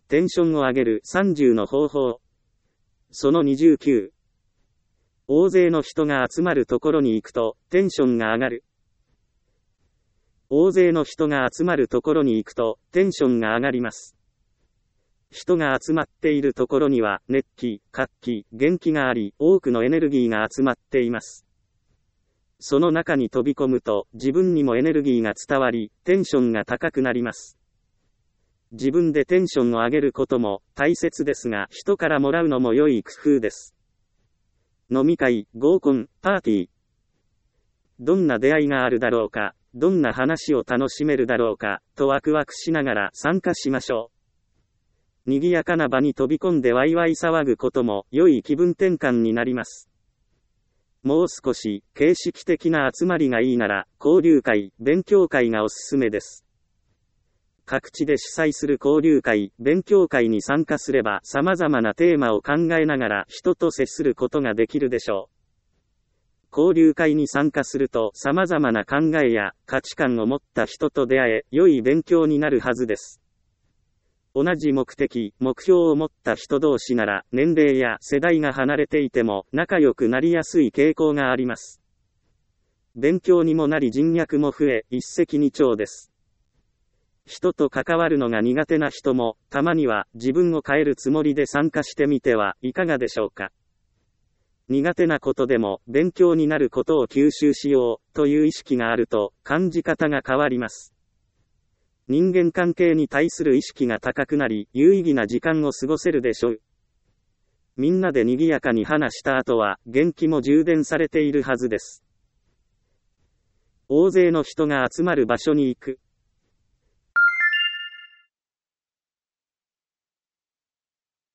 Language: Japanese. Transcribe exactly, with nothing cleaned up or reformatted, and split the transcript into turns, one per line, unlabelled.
テンションを上げるさんじゅうの方法。そのにじゅうきゅう。大勢の人が集まるところに行くと、テンションが上がる。大勢の人が集まるところに行くと、テンションが上がります。人が集まっているところには、熱気、活気、元気があり、多くのエネルギーが集まっています。その中に飛び込むと、自分にもエネルギーが伝わり、テンションが高くなります。自分でテンションを上げることも大切ですが、人からもらうのも良い工夫です。飲み会、合コン、パーティー。どんな出会いがあるだろうか、どんな話を楽しめるだろうか、とワクワクしながら参加しましょう。賑やかな場に飛び込んでワイワイ騒ぐことも良い気分転換になります。もう少し形式的な集まりがいいなら、交流会、勉強会がおすすめです。各地で主催する交流会、勉強会に参加すれば様々なテーマを考えながら人と接することができるでしょう。交流会に参加すると様々な考えや価値観を持った人と出会え、良い勉強になるはずです。同じ目的、目標を持った人同士なら、年齢や世代が離れていても仲良くなりやすい傾向があります。勉強にもなり人脈も増え、一石二鳥です。人と関わるのが苦手な人も、たまには自分を変えるつもりで参加してみてはいかがでしょうか。苦手なことでも勉強になることを吸収しようという意識があると感じ方が変わります。人間関係に対する意識が高くなり、有意義な時間を過ごせるでしょう。みんなで賑やかに話した後は、元気も充電されているはずです。大勢の人が集まる場所に行く。